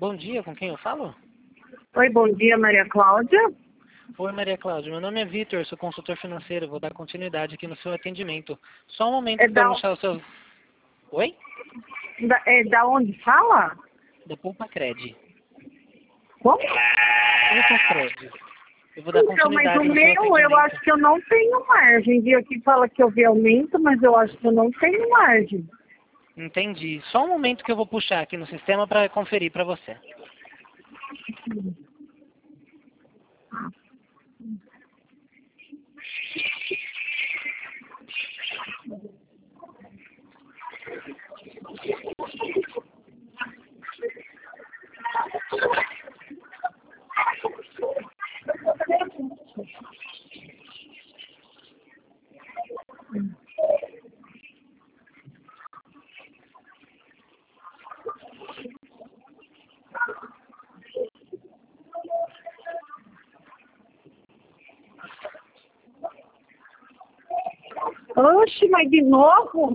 Bom dia, com quem eu falo? Oi, bom dia, Maria Cláudia. Oi, Maria Cláudia. Meu nome é Vitor, sou consultor financeiro. Vou dar continuidade aqui no seu atendimento. Só um momento para eu puxar o seu... Oi? Da onde fala? Da Poupa Cred. Como? Poupa Cred. Eu vou dar Então, mas continuidade o no seu meu, atendimento. eu acho que eu não tenho margem. E aqui fala que eu vi aumento, mas eu acho que eu não tenho margem. Entendi. Só um momento que eu vou puxar aqui no sistema para conferir para você. Oxe, mas de novo?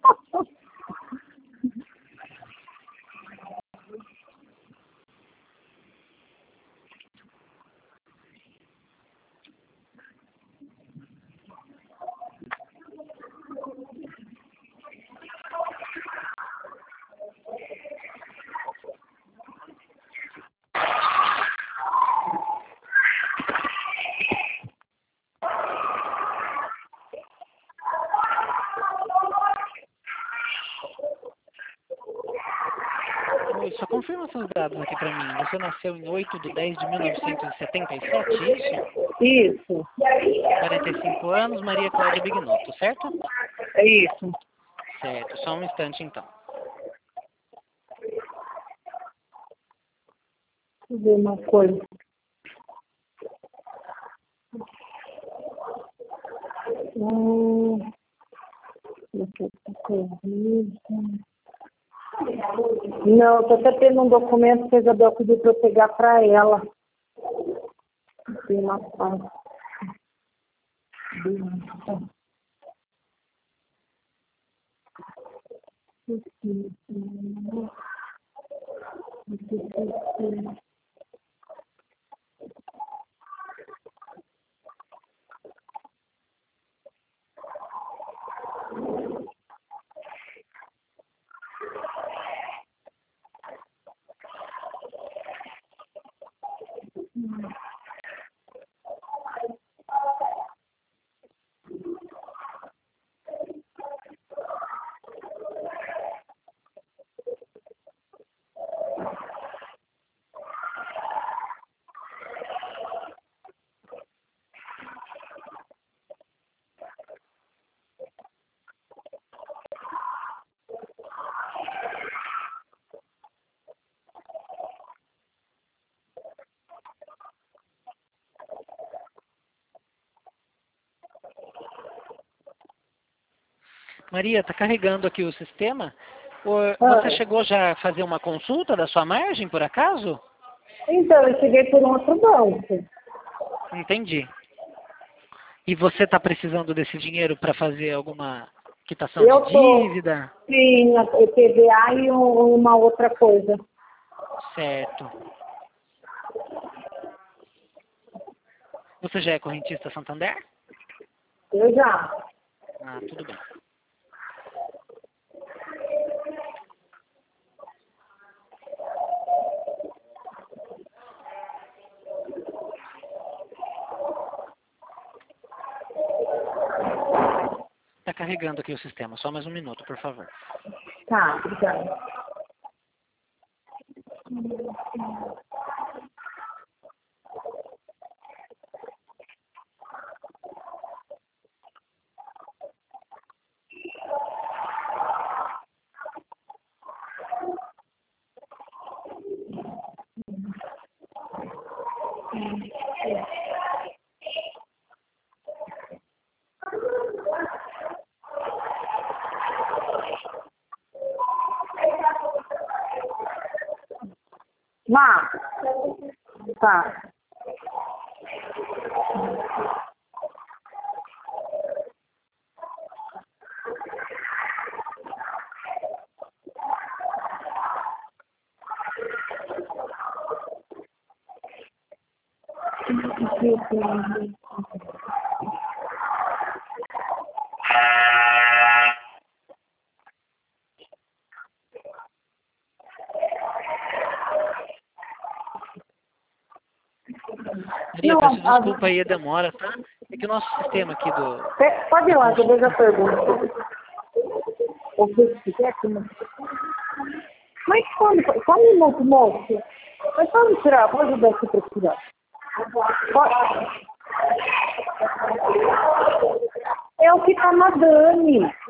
Oi, só confirma seus dados aqui para mim. Você nasceu em 8/10/1977, isso? Isso, 45 anos, Maria Cláudia Bignotto, certo? é isso. Certo. Só um instante, então. Deixa eu ver uma coisa. Deixa eu ver coisa. Não, eu tô até tendo um documento que a Isabel pediu para eu pegar para ela. Tem uma parte. Maria, está carregando aqui o sistema. Você chegou já a fazer uma consulta da sua margem, por acaso? Então, eu cheguei por um outro banco. Entendi. E você está precisando desse dinheiro para fazer alguma quitação Eu de tô, dívida? sim, a PVA e uma outra coisa. Certo. Você já é correntista Santander? Eu já. Ah, tudo bem. Está carregando aqui o sistema. Só mais um minuto, por favor. Tá, obrigada. Má, tá. Maria, peço desculpa aí a demora, tá? É que o nosso sistema aqui do... Pode ir lá, que eu vejo a pergunta. O que você quer aqui? Mas só um minuto, moço. Mas só me tirar, vou ajudar aqui para tirar. É o que tá na Dani.